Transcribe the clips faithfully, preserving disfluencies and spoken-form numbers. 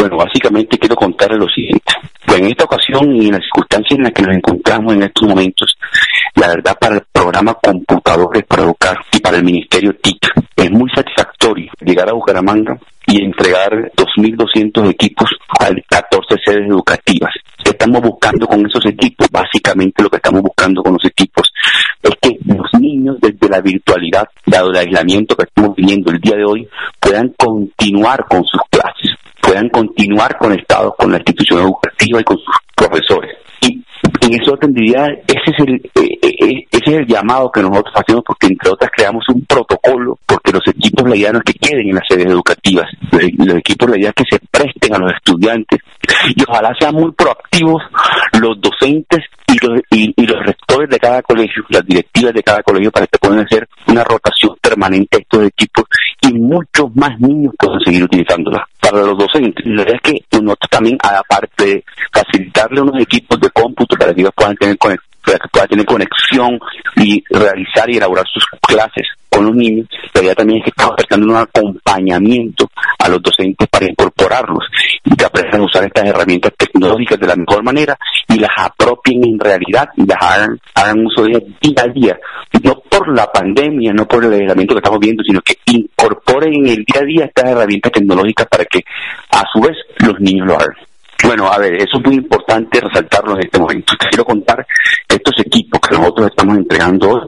Bueno, básicamente quiero contarles lo siguiente. Pues en esta ocasión y en las circunstancias en las que nos encontramos en estos momentos, la verdad para el programa Computadores para Educar y para el Ministerio T I C es muy satisfactorio llegar a Bucaramanga y entregar dos mil doscientos equipos a catorce sedes educativas. ¿Qué estamos buscando con esos equipos? Básicamente lo que estamos buscando con los equipos es que los niños desde la virtualidad, dado el aislamiento que estamos viviendo el día de hoy, puedan continuar con sus clases, puedan continuar conectados con la institución educativa y con sus profesores. Y en ese orden de ideas, ese es el eh, eh, ese es el llamado que nosotros hacemos, porque entre otras creamos un protocolo, porque los equipos la idea no es que queden en las sedes educativas, los, los equipos la idea es que se presten a los estudiantes y ojalá sean muy proactivos los docentes y los, y, y los rectores de cada colegio, las directivas de cada colegio, para que puedan hacer una rotación permanente de estos equipos y muchos más niños puedan seguir utilizándolas. Para los docentes, la idea es que nosotros también, aparte de facilitarle unos equipos de cómputo para que ellos puedan tener conexión, para que puedan tener conexión y realizar y elaborar sus clases con los niños, la idea también es que estamos prestando un acompañamiento a los docentes para incorporarlos y que aprendan a usar estas herramientas tecnológicas de la mejor manera y las apropien en realidad y las hagan, hagan uso de ellas día a día, no por la pandemia, no por el aislamiento que estamos viendo, sino que incorporen en el día a día estas herramientas tecnológicas para que a su vez los niños lo hagan. Bueno, a ver, eso es muy importante resaltarlo en este momento. Te quiero contar que estos equipos que nosotros estamos entregando hoy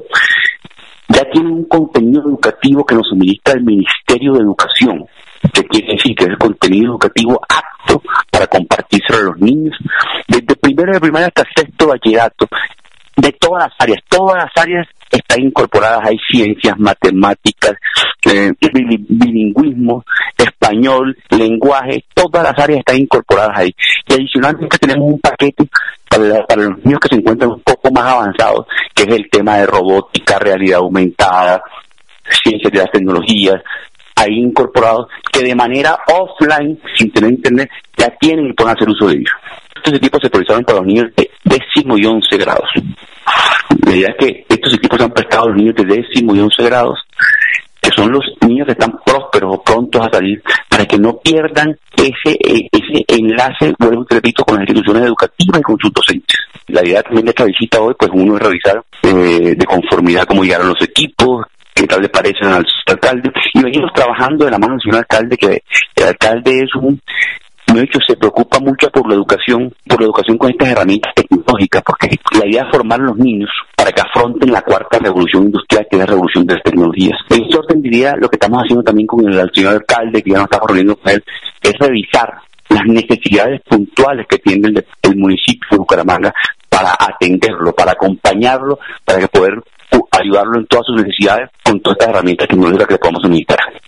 ya tienen un contenido educativo que nos suministra el Ministerio de Educación, que quiere decir que es el contenido educativo apto para compartirse a los niños, desde primero de primaria hasta sexto bachillerato, de todas las áreas, todas las áreas están incorporadas, hay ciencias, matemáticas, eh, bilingüismo, español, lenguaje, todas las áreas están incorporadas ahí. Y adicionalmente tenemos un paquete para, para los niños que se encuentran un poco más avanzados, que es el tema de robótica, realidad aumentada, ciencias de las tecnologías, ahí incorporados, que de manera offline, sin tener internet, ya tienen y pueden hacer uso de ellos. Estos equipos se priorizaron para los niños de décimo y once grados. La idea es que estos equipos se han prestado a los niños de décimo y once grados, que son los niños que están prósperos o prontos a salir, para que no pierdan ese ese enlace, vuelvo y repito, con las instituciones educativas y con sus docentes. La idea también de esta visita hoy, pues uno es revisar eh, de conformidad cómo llegaron los equipos, qué tal le parecen al alcalde, y venimos trabajando de la mano del señor alcalde, que el alcalde es un de hecho se preocupa mucho por la educación, por la educación con estas herramientas tecnológicas, porque la idea es formar a los niños para que afronten la cuarta revolución industrial, que es la revolución de las tecnologías. En ese orden diría, lo que estamos haciendo también con el, el señor alcalde, que ya nos estamos reuniendo con él, es revisar las necesidades puntuales que tiene el, el municipio de Bucaramanga para atenderlo, para acompañarlo, para que poder uh, ayudarlo en todas sus necesidades con todas estas herramientas tecnológicas que le podamos suministrar.